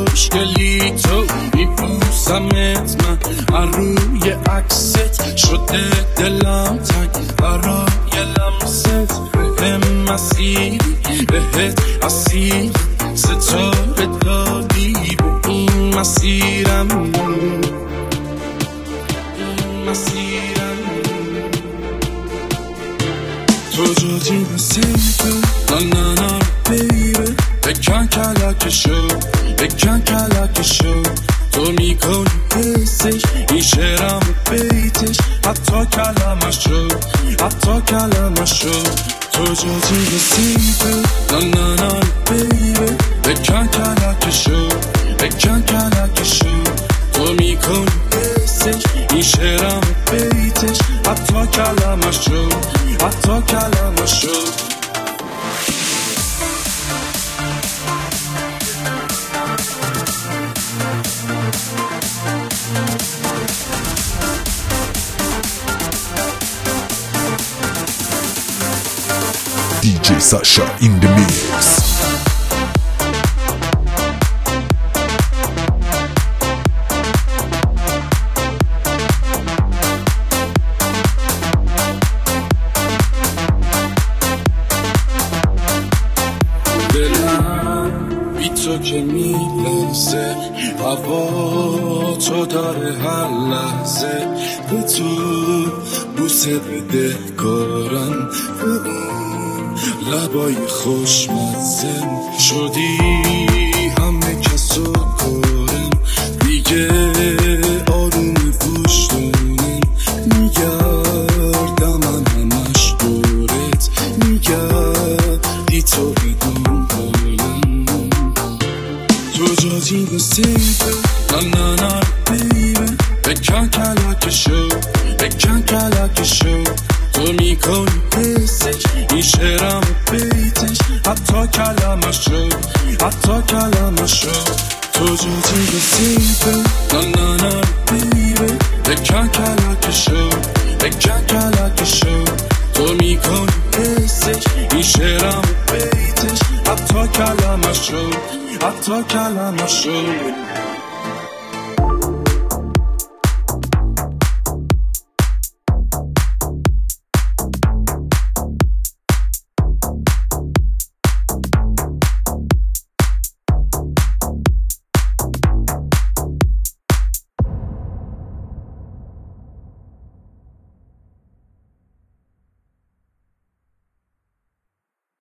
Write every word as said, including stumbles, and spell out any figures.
خوشگلی تو میبوسمت من از روی عکست شده دلم تنگ برای لمست به مسیری بهت اسیر ستاره دادی به این مسیرم این مسیرم تو جاجی بسیده نه نه بیبه بکن کلکشو بکن کلکشو تو میکنی حسش این شعرم بیتش حتی کلمشو حتی کلمشو تو جاجی بسیده نه نه نه بیبه بکن کلکشو بکن کلکشو تو میکنی حسش این شعرم بیتش حتی کلمشو حتی کلمشو دی جی Sasha in the mix. دلم بی تو که میلرزه هوا تو داره هر لحظه به تو بوسه بده کارم لبای خوشمزه شدی همه کسو کارم دیگه آروم گوش دارم میگردم من همش دورت میگردی تو بدون حالم تو جاجی بسیده نه نه نه بیبه بکن کلکشو بکن کلکشو تو میکنی حسش این شعرم بیتش حتی کلمشو حتی کلمشو تو جاجی بسیده نه نه نه بیبه بکن کلکشو بکن کلکشو تو میکنی حسش این شعرم بیتش حتی کلمشو حتی کلمشو